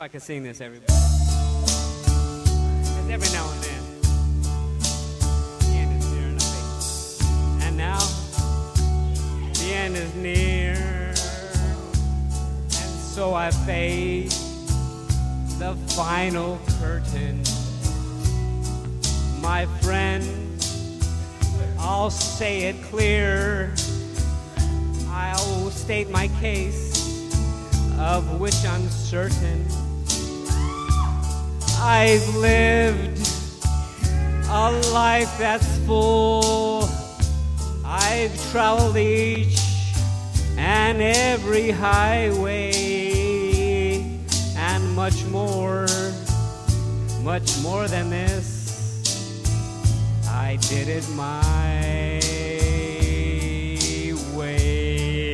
I could sing this, everybody. Because every now and then, the end is near enough. And now, the end is near. And so I face the final curtain. My friend, I'll say it clear. I'll state my case, of which I'm certain. I've lived a life that's full. I've traveled each and every highway, and much more than this. I did it my way.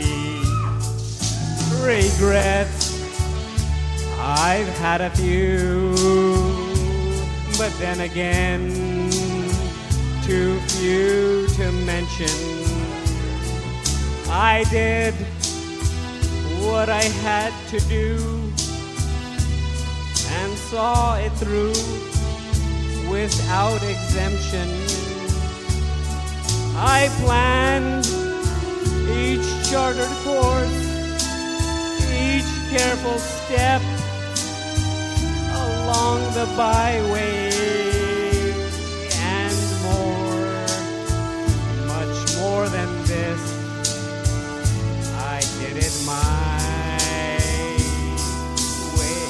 Regrets, I've had a few, but then again, too few to mention. I did what I had to do and saw it through without exemption. I planned each chartered course, each careful step along the byway, and much more than this, I did it my way.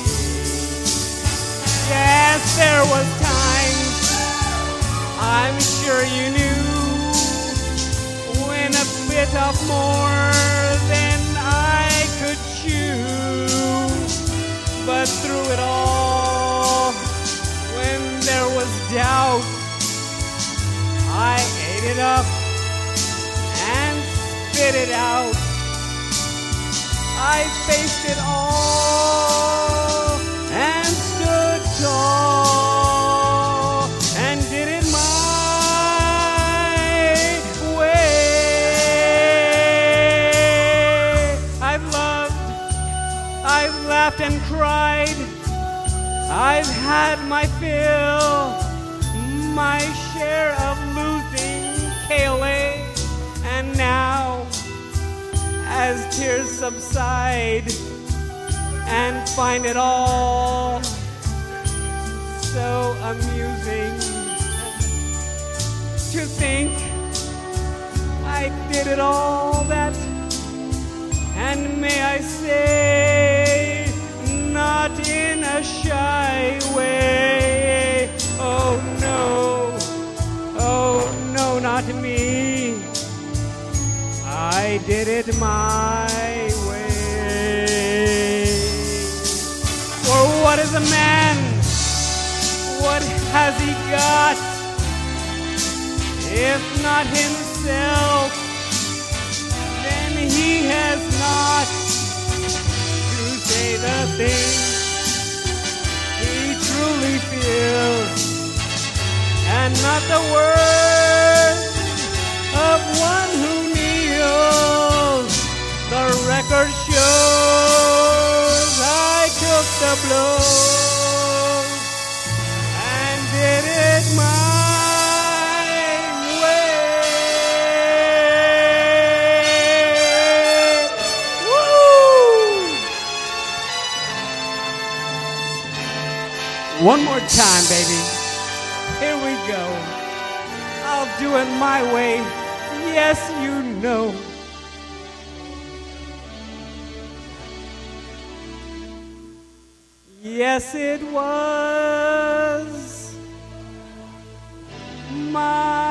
Yes, there was times, I'm sure you knew, when a bit of more than I could chew. But through it all, when there was doubt, I ate it up and spit it out. I faced it all and stood tall and did it my way. I've loved, I've laughed and cried. I've had my fill, my share of losing KLA, and now, as tears subside and find it all so amusing to think I did it all that, and may I say, not in a shy way. Oh no, not me. I did it my way. For what is a man? What has he got? If not himself, then he has not to say the things he truly feels, and not the words of one who kneels. The record shows I took the blows and did it my way. Woo! One more time, baby. Here we go. I'll do it my way. Yes, you know. Yes, it was my